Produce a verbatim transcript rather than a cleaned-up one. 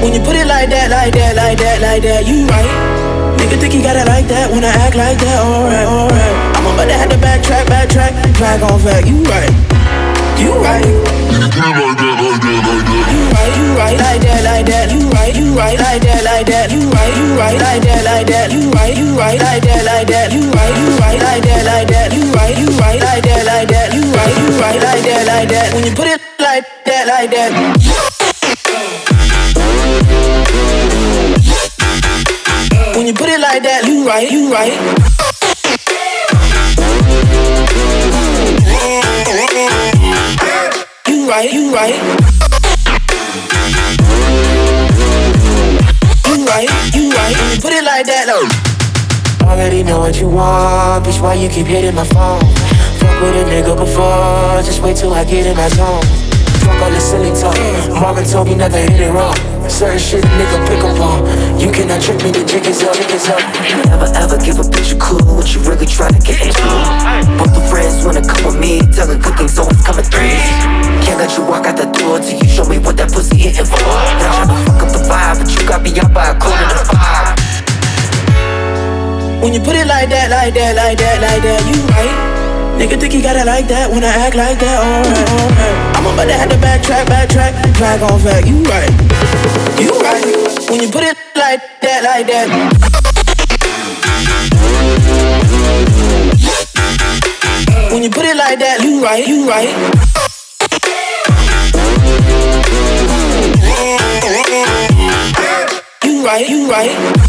When you put it like that, like that, like that, like that, you right. Nigga think he got it like that, wanna act like that, alright, alright. I'm about to have to backtrack, backtrack, drag on back, you right. You right. Nigga put it like that, like that, like that. You right, you right, like that, like that. You right, you right, like that, like that. You right, you right, like that, like that. You right, you right, like that, like that. You right, you right, like that, like that. You right, you right, like that, like that. You right, you right, like that, like that. When you put it like that, like that. When you put it like that, you right, you right. You right, you right. You right, you right. When you put it like that, though. Already know what you want, bitch, why you keep hitting my phone? Fuck with a nigga before, just wait till I get in my zone. Fuck all the silly talk, Marvin told me never hit it wrong. Certain shit a nigga pick up on. You cannot trick me, the jig is up, jig is up. Never ever give a bitch a clue what you really try to get into. Both the friends wanna come with me, telling good things always coming through. Can't let you walk out the door till you show me what that pussy hitting for. Not tryna fuck up the vibe, but you got me out by a quarter to five. When you put it like that, like that, like that, like that, you right. Nigga think he got it like that, wanna act like that, alright, alright. I'm about to have to backtrack, backtrack, drag on back, you right. You right. When you put it like that, like that. When you put it like that, you right, you right. You right, you right.